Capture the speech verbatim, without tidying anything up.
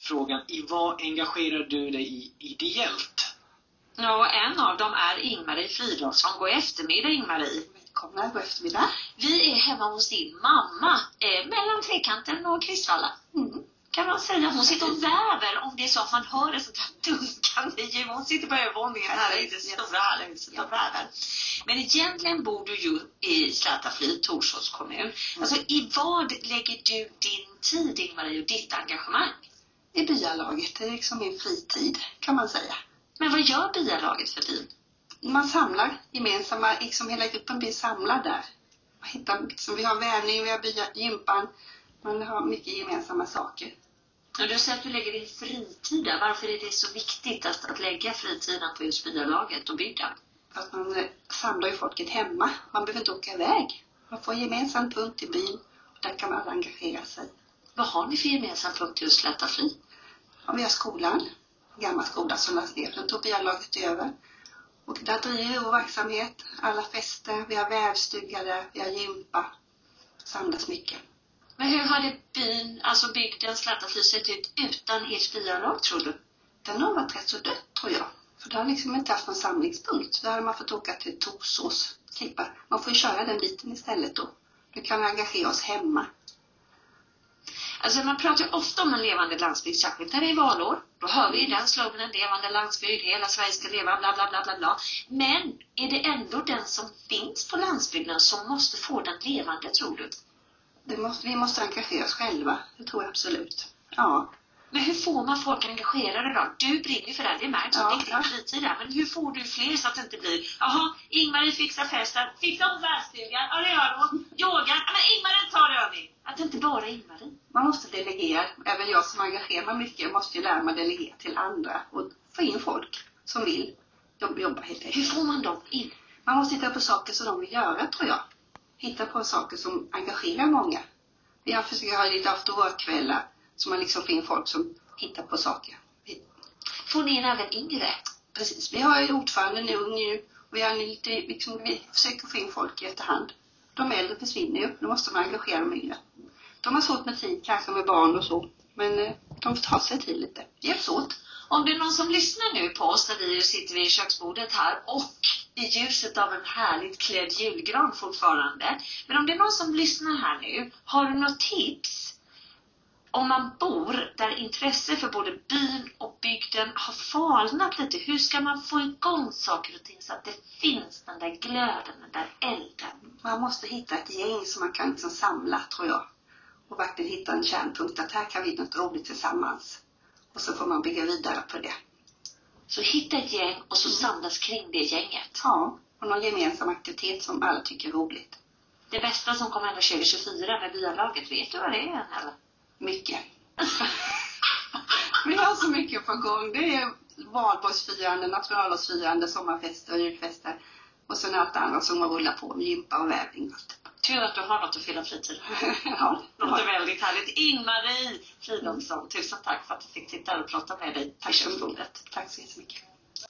frågan, i vad engagerar du dig i ideellt? Ja, en av dem är Ingmarie Fridolfsson. God eftermiddag, Ingmarie. Välkomna, god eftermiddag. Vi är hemma hos din mamma, eh, mellan Trekanten och Kristvalla. Mm. Kan man säga. Hon sitter och väver, om det är så att man hör ett sånt här dunkande ljud. Hon sitter på övervåningen här i det stora halvhuset och väver. Men egentligen bor du ju i Slättafly, Torsås kommun. Mm. Alltså, i vad lägger du din tid, Ingmarie, och ditt engagemang? I byalaget, det är liksom min fritid, kan man säga. Men vad gör byalaget för din? Man samlar gemensamma, liksom hela gruppen blir samlad där. Man hittar, liksom, vi har vävning, vi har bya, gympan, man har mycket gemensamma saker. Ja, du säger att du lägger din fritid där. Varför är det så viktigt att, att lägga fritiden på just byalaget och bygga? För att man samlar ju folket hemma. Man behöver inte åka iväg. Man får en gemensam punkt i byn och där kan man alla engagera sig. Vad har ni för gemensam punkt just Slättafly? Ja, vi har skolan, en gammal skola som lades ner. Den tog byalaget över. Och där driver vi vår verksamhet, alla fester, vi har vävstuga där, vi har gympa. Samlas mycket. Men hur hade byn, alltså bygden Slättafly sett ut utan ert byalag, tror du? Den har varit rätt så dött, tror jag. För det har liksom inte haft någon samlingspunkt. Då hade man fått åka till Torsås. Klippa. Man får ju köra den biten istället då. Då kan vi engagera oss hemma. Alltså man pratar ju ofta om en levande landsbygd, särskilt när det är valår. Då hör vi ju den sloganen, levande landsbygd, hela Sverige ska leva, bla bla bla bla bla. Men är det ändå den som finns på landsbygden som måste få den levande, tror du? Det måste, vi måste engagera oss själva, det tror jag absolut. Ja. Men hur får man folk engagerade då? Du brinner för det, det märks ja, att det är din fritid där. Men hur får du fler så att det inte blir, jaha, Ingmarie fixar festen, fixar hon världstugan, ja det gör hon, yoga, ja men Ingmarie tar övning. Att det inte bara är Ingmarie. Man måste delegera, även jag som engagerar mig mycket måste ju lära mig delegera till andra och få in folk som vill jobba helt enkelt. Hur får man dem in? Man måste hitta på saker som de vill göra, tror jag. Hitta på saker som engagerar många. Vi har försökt ha lite afterwork-kvällar så man liksom får in folk som hittar på saker. Får ni in även yngre? Precis, vi har ju ordförande nu, nu och vi, har lite, liksom, vi försöker få in folk i efterhand. De äldre försvinner ju, då måste man engagera de yngre. De har svårt med tid, kanske med barn och så, men eh, de får ta sig tid lite. Hjälps åt. Om det är någon som lyssnar nu på oss, där vi sitter vid köksbordet här och i ljuset av en härligt klädd julgran fortfarande. Men om det är någon som lyssnar här nu, har du något tips? Om man bor där intresse för både byn och bygden har falnat lite, hur ska man få igång saker och ting så att det finns den där glöden, den där elden? Man måste hitta ett gäng som man kan liksom samla, tror jag. Och verkligen hitta en kärnpunkt att här kan vi något roligt tillsammans. Och så får man bygga vidare på det. Så hitta ett gäng och så samlas kring det gänget. Ja, och någon gemensam aktivitet som alla tycker är roligt. Det bästa som kommer hända tjugo tjugofyra med byalaget, vet du vad det är än eller? Mycket. Vi har så mycket på gång. Det är valborgsfirande, nationaldagsfirande, sommarfester och julfester. Och sen allt annat som man rullar på med gympa och vävning. Tur att du har något att fylla fritid. Ja, det låter väldigt härligt. Ingmarie Fridolfsson, tusen tack för att du fick titta och prata med dig. Tack så mycket. Tack så jättemycket.